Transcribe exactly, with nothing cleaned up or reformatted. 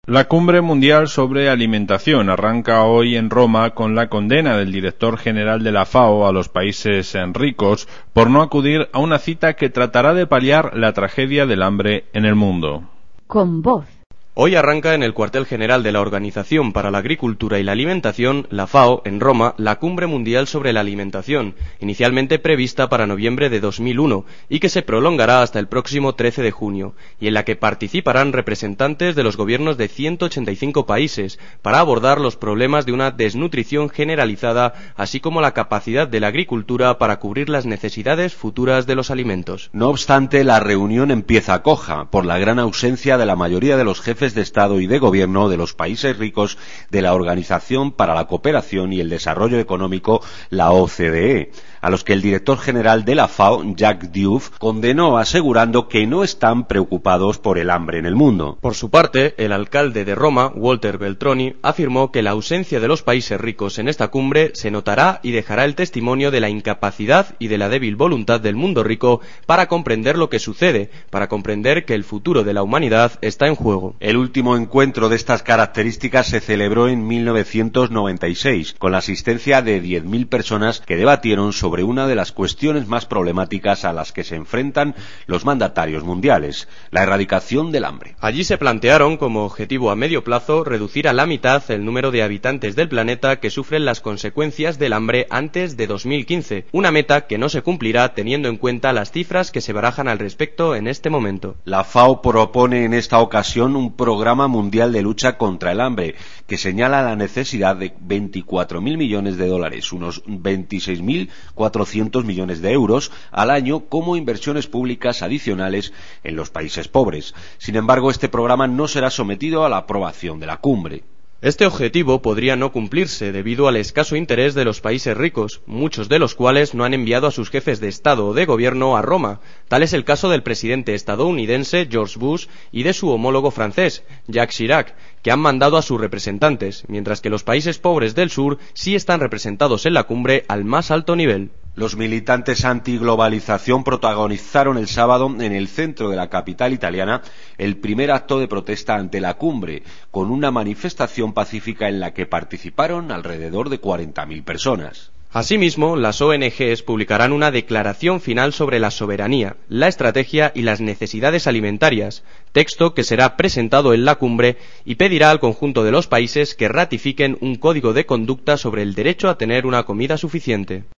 La Cumbre Mundial sobre Alimentación arranca hoy en Roma con la condena del director general de la FAO a los países ricos por no acudir a una cita que tratará de paliar la tragedia del hambre en el mundo. Con voz. Hoy arranca en el cuartel general de la Organización para la Agricultura y la Alimentación, la FAO, en Roma, la Cumbre Mundial sobre la Alimentación, inicialmente prevista para noviembre de dos mil uno y que se prolongará hasta el próximo trece de junio, y en la que participarán representantes de los gobiernos de ciento ochenta y cinco países para abordar los problemas de una desnutrición generalizada, así como la capacidad de la agricultura para cubrir las necesidades futuras de los alimentos. No obstante, la reunión empieza coja por la gran ausencia de la mayoría de los jefes de Estado y de Gobierno de los países ricos de la Organización para la Cooperación y el Desarrollo Económico, la O C D E, a los que el director general de la FAO, Jacques Diouf, condenó asegurando que no están preocupados por el hambre en el mundo. Por su parte, el alcalde de Roma, Walter Veltroni, afirmó que la ausencia de los países ricos en esta cumbre se notará y dejará el testimonio de la incapacidad y de la débil voluntad del mundo rico para comprender lo que sucede, para comprender que el futuro de la humanidad está en juego. El último encuentro de estas características se celebró en mil novecientos noventa y seis, con la asistencia de diez mil personas que debatieron sobre una de las cuestiones más problemáticas a las que se enfrentan los mandatarios mundiales, la erradicación del hambre. Allí se plantearon como objetivo a medio plazo reducir a la mitad el número de habitantes del planeta que sufren las consecuencias del hambre antes de dos mil quince, una meta que no se cumplirá teniendo en cuenta las cifras que se barajan al respecto en este momento. La FAO propone en esta ocasión un programa mundial de lucha contra el hambre que señala la necesidad de veinticuatro mil millones de dólares, unos veintiséis mil cuatrocientos millones de euros al año como inversiones públicas adicionales en los países pobres. Sin embargo, este programa no será sometido a la aprobación de la cumbre. Este objetivo podría no cumplirse debido al escaso interés de los países ricos, muchos de los cuales no han enviado a sus jefes de Estado o de Gobierno a Roma. Tal es el caso del presidente estadounidense George Bush y de su homólogo francés, Jacques Chirac, que han mandado a sus representantes, mientras que los países pobres del sur sí están representados en la cumbre al más alto nivel. Los militantes antiglobalización protagonizaron el sábado en el centro de la capital italiana el primer acto de protesta ante la cumbre, con una manifestación pacífica en la que participaron alrededor de cuarenta mil personas. Asimismo, las O N Ges publicarán una declaración final sobre la soberanía, la estrategia y las necesidades alimentarias, texto que será presentado en la cumbre y pedirá al conjunto de los países que ratifiquen un código de conducta sobre el derecho a tener una comida suficiente.